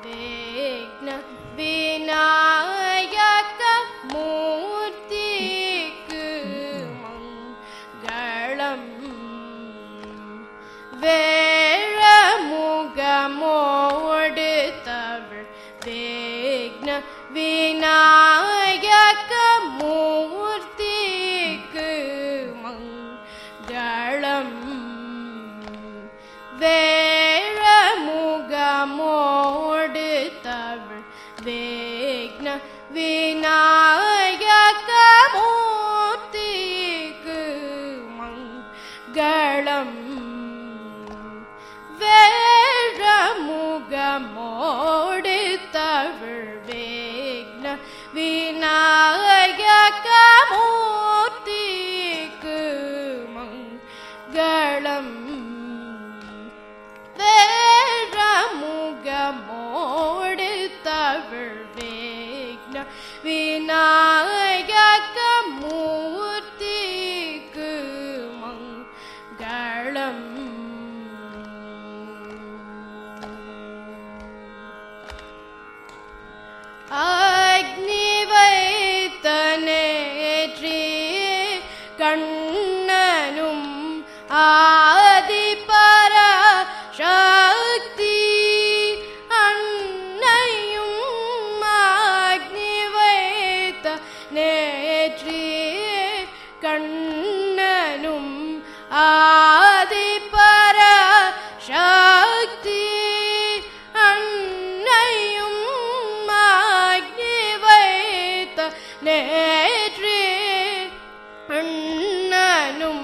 விக்ன விநாயக மூர்த்திக்கு மங்களம். வேழமுகமோடு தவிழ் விக்ன விநாயக மூர்த்திக்கு மங்களம். வேழமுகமோடு தவிழ் விக்ன விநாயக மூர்த்திக்கு மங்களம். வேழமுகமோடு தவிழ் விக்ன விநாயக மூர்த்திக்கு மங்களம். வேழமுகமோடு தவிழ் விக்ன விநாயக மூர்த்திக்கு மங்களம். அக்னி வைத்த நேற்றியே கண்ணனும் ஆதிபர சக்தி அன்னையும். அக்னி வைத்த நேற்றியே கண்ணனும் ஆதிபர சக்தி அன்னையும். அக்னி வைத்த நேற்றியே அண்ணனும்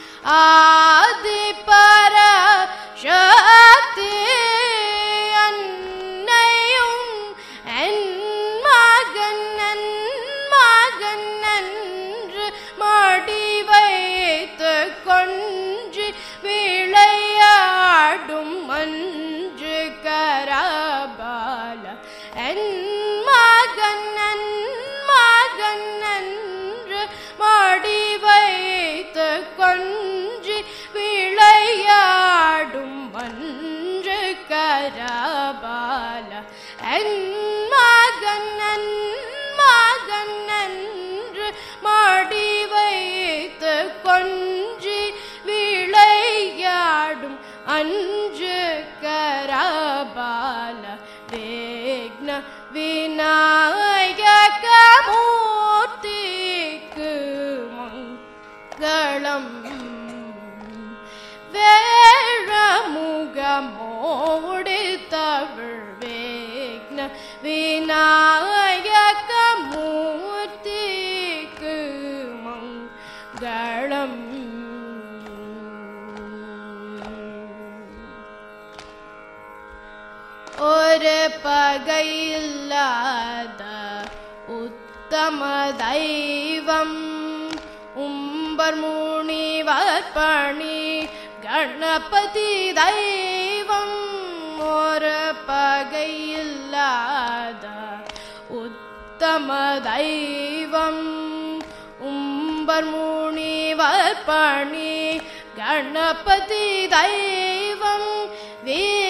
ஆதிபர சக்தி அன்னையும். என் மகன் என்று மடி வைத்து கொஞ்சி விளையாடும் மஞ்சு கரபால. என் மகன் என்று மடி வைத்து கொஞ்சி விளையாடும் மஞ்சு கரபால. என் மகன் என்று மடி வைத்து கொஞ்சி விளையாடும் அஞ்சு கரபால. விக்ன விநாயக மூர்த்திக்கு மங்களம். வேழமுகமோடு தவிழ் விக்ன விநாயக மூர்த்திக்கு மங்களம். ஒரு பகையில்லாத உத்தம தெய்வம் உம்பர் முனிவர் பணி கணபதி தெய்வம். ஒரு பகையில்லாத உத்தம தெய்வம் உம்பர் முனிவர் பணி கணபதி தெய்வம்.